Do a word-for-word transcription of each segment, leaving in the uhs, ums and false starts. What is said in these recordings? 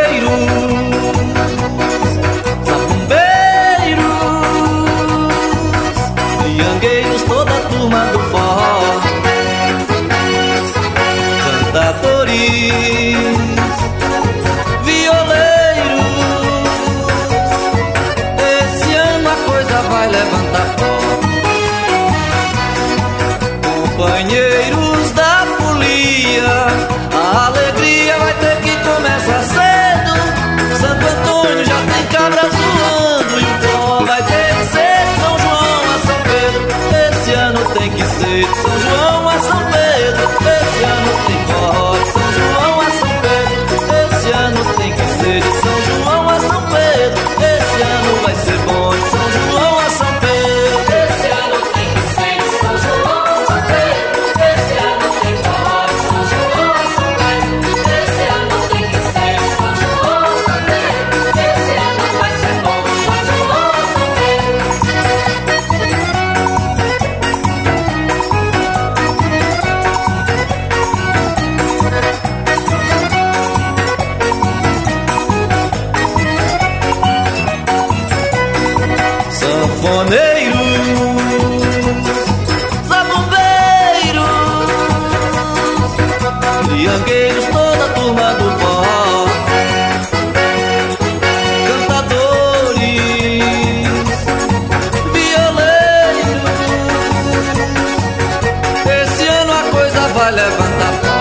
Piangueiros, toda a turma do forró, cantadores, violeiros. Esse ano a coisa vai levantar pó. Companheiros da folia, a alegria vai ter que começar cedo. Santo Antônio já tem cabras voando e o forró vai ter que ser São João a São Pedro. Esse ano tem que ser de São João a São Pedro. Esse ano tem forró de São João a São Pedro. Esse ano tem que ser de São João a São Pedro. Esse ano vai ser bom de São João a São Pedro. Esse ano tem que ser de São João a São Pedro. Esse ano tem forró de São João a São Pedro. Esse ano tem que ser de São João a São Pedro. Esse ano vai ser bom de São João a São Pedro. Sanfoneiros, zabumbeiros, piangueiros, toda a turma do forró, cantadores, violeiros. Esse ano a coisa vai levantar pó.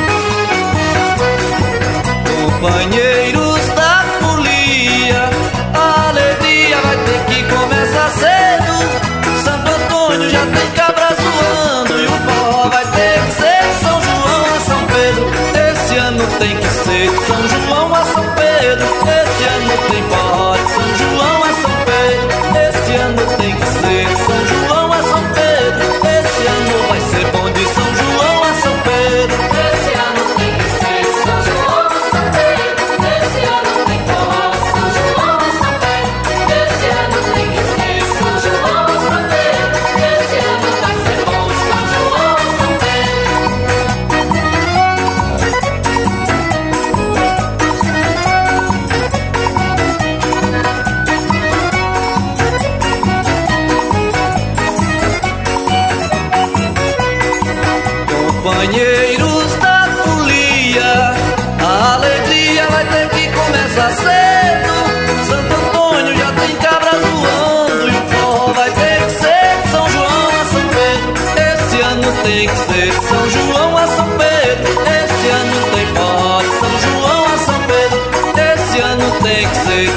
Companheiros da folia, a alegria vai ter que começar cedo. Santo Antônio já tem cabras voando e o forró vai ter que ser de São João a São Pedro. Esse ano tem que ser de São João a São Pedro. Esse ano tem forró de São João a São Pedro. Esse ano tem que ser de São João a São Pedro. Esse ano vai ser bom de São João a São Pedro. Esse ano tem que ser de São João a São Pedro. Esse ano tem forró de São João a São Pedro. Esse ano tem que ser de São João a São Pedro. Esse ano vai ser bom de São João a São Pedro. Companheiros da folia, a alegria vai ter que começar cedo. Santo Antônio já tem cabras voando e o forró vai ter que ser de São João a São Pedro. Esse ano tem que ser de São João a São Pedro. Esse ano tem forró de São João a São Pedro. Esse ano tem que ser de